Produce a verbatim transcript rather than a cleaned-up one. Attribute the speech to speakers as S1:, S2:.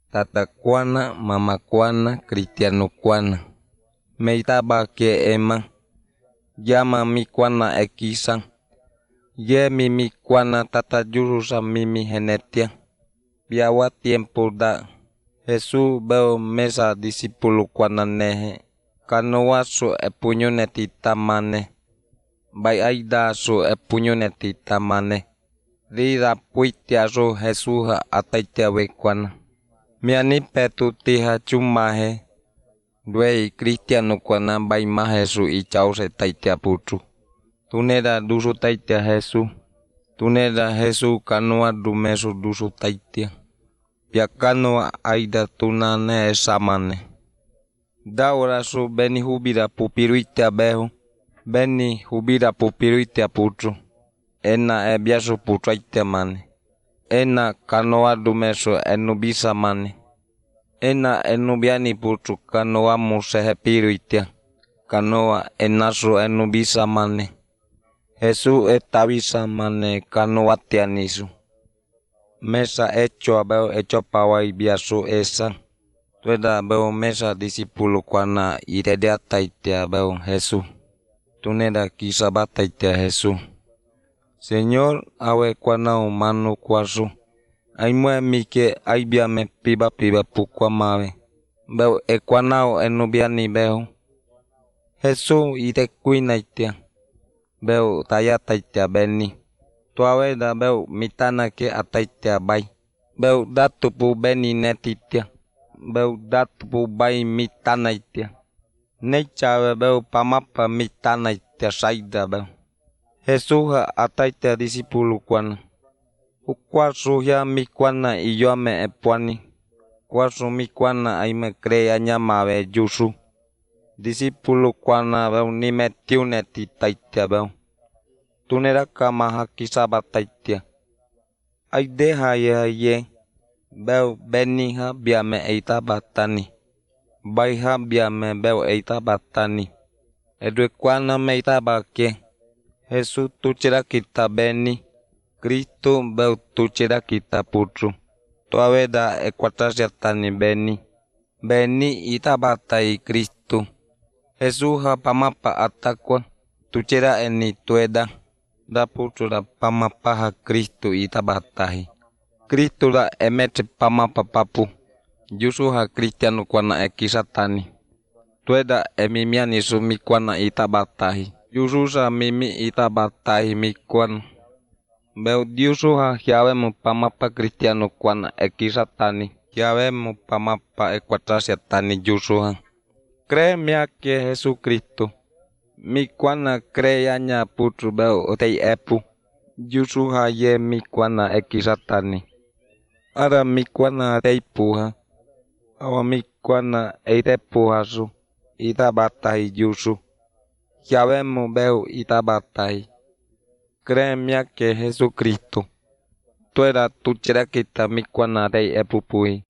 S1: tata kuana, mama kuana, cristiano kuana. Meitaba ke ema, llama mi kuana ekisan. Ye mimi kuana tata yurusa mimi genetia. Biawa tiempo da. Jesús veo mesa discípulo kuana neje. Kanoa su e puño neti tamane. Bai aida su e puño neti tamane. Rida puitia su Jesús ataitia we kuana. Miani petu tiha chumaje. Duei cristiano kuana bai ma Jesús y chause taitia putu. Tunera dusu taitia Jesús. Tunera Jesús kanoa dumesu dusu taitia. Pia kanoa aida tunane esamane. Daura su beni hubira pupiruitia behu. Beni hubira pupiruitia putu. Ena e biasu putraitia mane. Ena kanoa dumesu enubisa mane. Ena enubiani putu kanoa musehe piruitia. Kanoa enasu enubisa mane. Jesús etavisa mane kanoa tianisu. Mesa hecho abeo hecho pawai biasu esa. Tueda abeo mesa discípulo kuana iredea taitia abeo Jesús. Tuneda kisaba taitia Jesús. Señor, awe kuana humano kuasu. Aimue mike aibia me piba piba pukwa mawe. Beo e kuanao enubiani beo. Jesús ite kuinaitia. Beo taya taitia beni. Tuawe da beo mitana ke ataitia bai. Beo datupu beni netitia. Beo datupu bai mitana itia. Neichawe beo pamapa mitana itia saida beo. Jesús ataitia discípulo kuana. Ukwasu ya mi kuana iyo me epuani. Kwasu mi kuana aime crea nyamawe yusu. Discípulo kuana beo ni metiu neti taitia beo. Tunera kamaha kisaba taitia. Aideha ye ye. Beo beniha biame eita batani. Baiha biame beo eita batani. Edwe kuana meita bake. Jesús tuchera kita beni. Cristo beo tuchera kita putru. Tuaweda equatrasia tani beni. Beni ita batai Cristo. Jesús ha pamapa atakwa. Tuchera eni tueda. Da putru da pamapaha Cristo ita batahi. Cristo da emete pamapa papu. Yusu ha cristiano kuana ekisatani. Tueda emimiani sumi kuana ita batahi. Yusu sa mimi ita batahi mi kuana. Beo diusu ha hiawe mu pamapa cristiano kuana ekisatani. Hiawe mu pamapa equatrasia tani yusu ha. Cree mia que Jesucristo. Mi kuana creaña putru beo otei epu. Yusu ha ye mi kuana ekisatani. Ara mi kuana teipuha. Awa mi kuana eitepuha su. Ita batahi yusu. Hiawe mu beo ita batahi. Créeme que Jesucristo. Tuera tuchera kita mi kuana tei epu pui.